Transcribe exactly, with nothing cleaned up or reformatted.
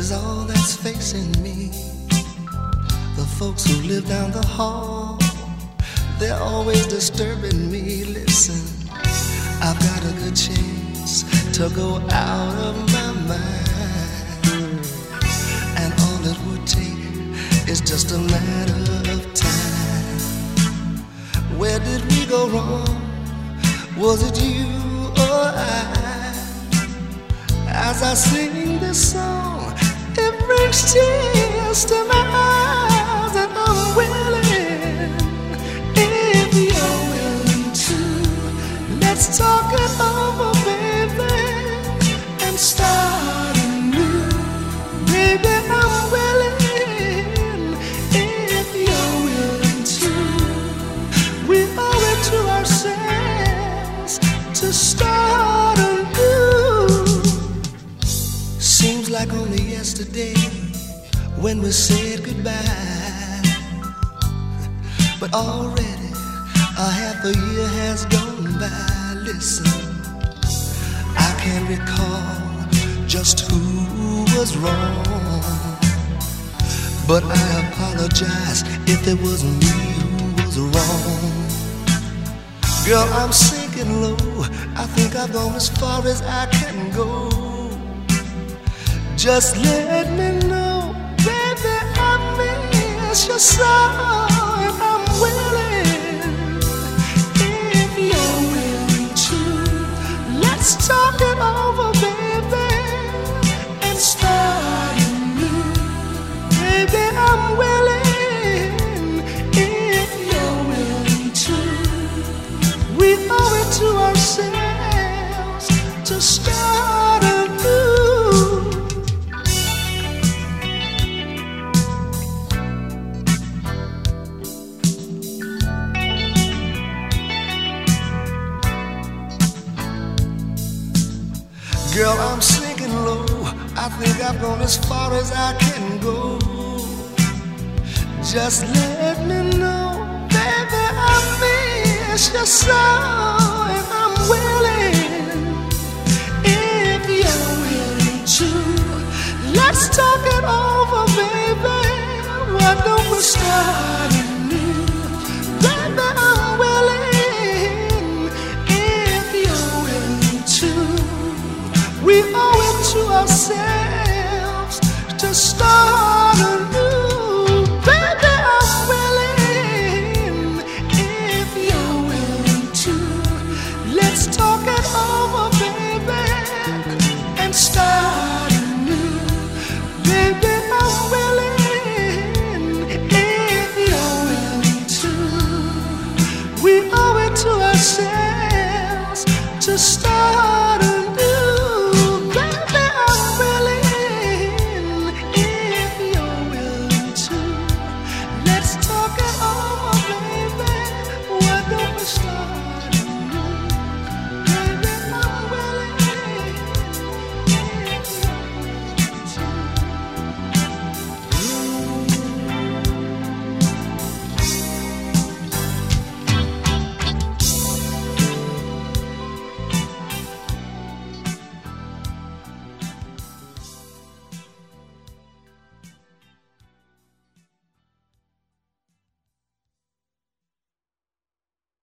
is all that's facing me. The folks who live down the hall, they're always disturbing me. Listen, I've got a good chance to go out of my mind, and all it would take is just a matter of time. Where did we go wrong? Was it you or I? As I sing this song, it brings tears to my eyes, and I'm willing, if you're willing to, let's talk it over, baby, and start anew. Baby, I'm willing, if you're willing to. We owe it to ourselves to start anew. Seems like only yesterday when we said goodbye, but already a half a year has gone by. Listen, I can't recall just who was wrong, but I apologize if it was me who was wrong. Girl, I'm sinking low, I think I've gone as far as I can go. Just let me know, baby, I miss you so, and I'm willing, if you're willing to, let's talk it over, baby, and start anew. Baby, I'm willing, if you're willing to. We owe it to ourselves to start anew. Girl, I'm sinking low, I think I've gone as far as I can go. Just let me know, baby, I miss you so, and I'm willing, if you're willing to. Let's talk it over, baby, why don't we start anew? Baby, I'm willing, if you're willing to. We owe it to ourselves to start anew. Baby, I'm willing, if you're willing to. Let's talk it over, baby, and start anew. Baby, I'm willing, if you're willing to. We owe it to ourselves to start.